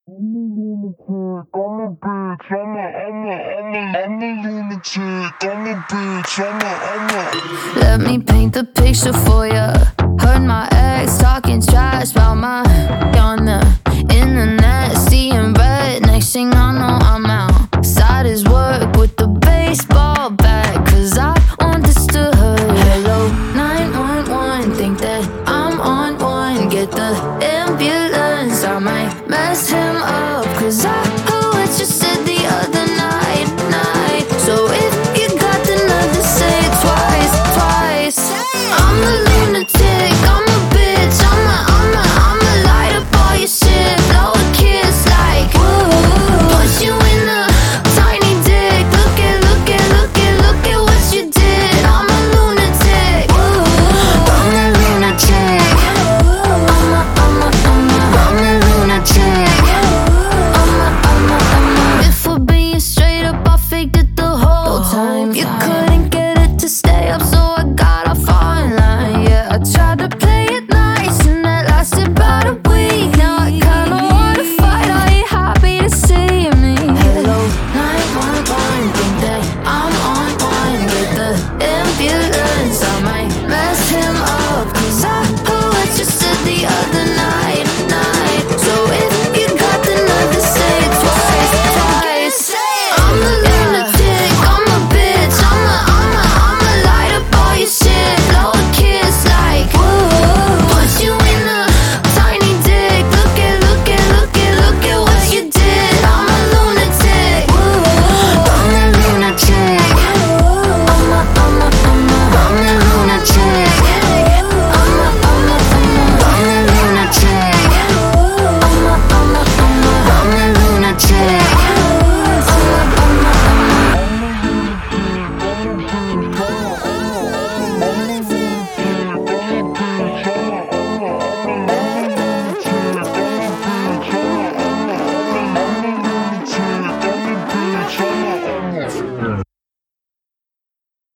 I'm a lunatic, I'm a bitch, I'm a lunatic, I'm a bitch, I'm a. Let me paint the picture for ya. Heard my ex talking trash about my on the